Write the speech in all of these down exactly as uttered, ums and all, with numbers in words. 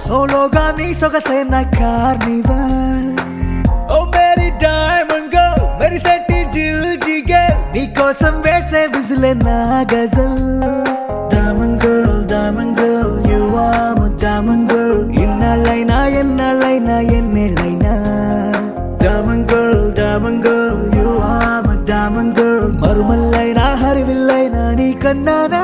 సోలోగా నీ సొగసైన కార్నివల్. ఓ మేరీ డైమండ్ గర్ల్ మెరిసేటి జిల్ జిగర్ నీకోసం వేసే విజిలే నా గజల్. Diamond girl diamond girl you are my diamond girl. ఇన్నాళ్ళైనా ఎన్నాళ్ళైనా ఎన్నేళ్ళైనా diamond girl diamond girl you are my diamond girl. మరుమల్లైనా హరివిల్లైనా నీ కన్నానా.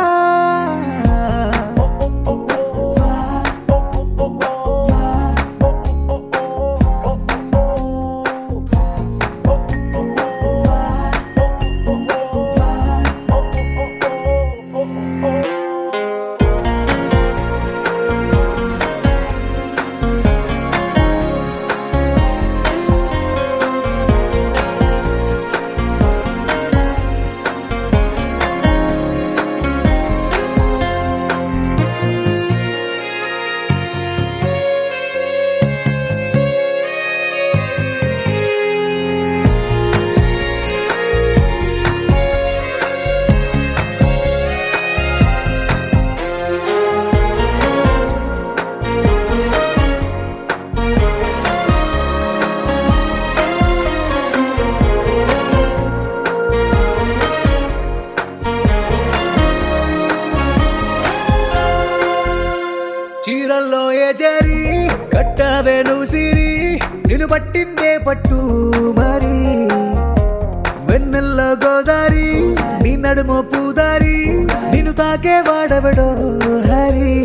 చీరల్లో ఏ జరి కట్టవే నువ్వు సిరి నిన్ను పట్టిందే పట్టు మరి. వెన్నెల్లో గోదారి నీ నడుమో పూదారి నిన్ను తాకే వాడవడో హరి.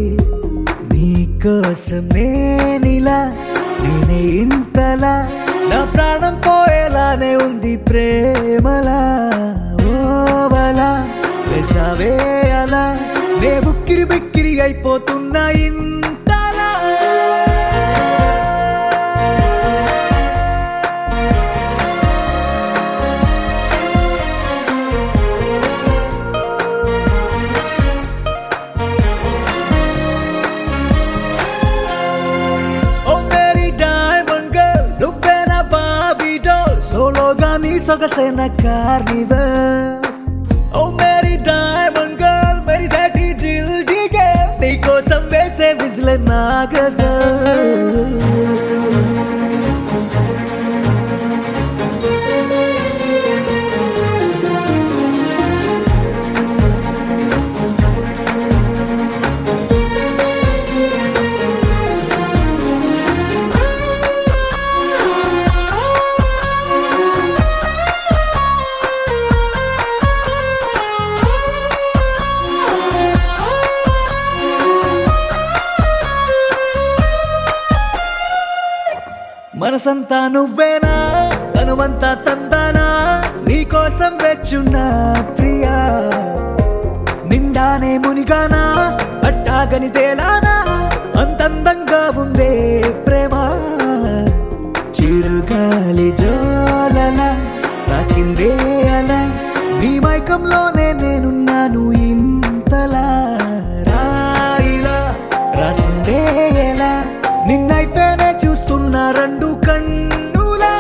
నీకోసం నేనిలా నేనే ఇంతలా నా ప్రాణం పోయేలానే ఉంది ప్రేమలా. ఓవలా వేసావే అలా నే బుక్కిరి బిక్కిరి అయిపోతున్నా ఇంతలా. ఓ మేరీ డైమండ్ గర్ల్ నువ్వే నా బాబీ డాల్ సోలోగా నీ సొగసైన కార్నివల్. ఓ మేరీ డైమండ్ గర్ల్ మెరిసేటి జిల్ జిగర్ నీకోసం వేసే విజిలే నా గజల్. మనసంతా నువ్వేనా తనువంతా తందానా నీకోసం వెచ్చున్నా ప్రియా. నిండానే మునిగానా అట్టాగని తేలానా అంతందంగా ఉందే ప్రేమ. చిరుగాలి జోలలా తాకిందే అలా నీ మైకంలోనే నేనున్నాను ఇంతలా. రాయిలా రాసిందే ఎలా నిన్నైతేనే చూస్తున్నా రెండు కన్నులా.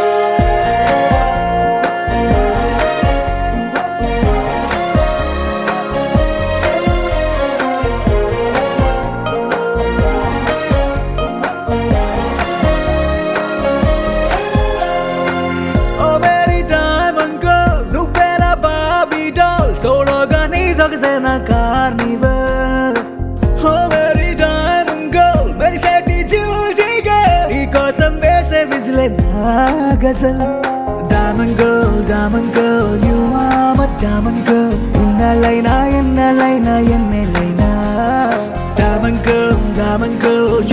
ఓ మేరీ డైమండ్ గర్ల్ నువ్వే నా బాబీ డాల్ సోలోగా నీ సొగసైన కార్నివల్. ఓ మేరీ డైమండ్ గర్ల్ మెరిసేటి జిల్ జిగర్ నీకోసం వేసే విజిలే నా గజల్. Diamond girl diamond girl you are my diamond girl. ఇన్నాళ్ళైనా ఎన్నాళ్ళైనా ఎన్నేళ్ళైనా డైమండ్ గర్ల్ డైమండ్ గర్ల్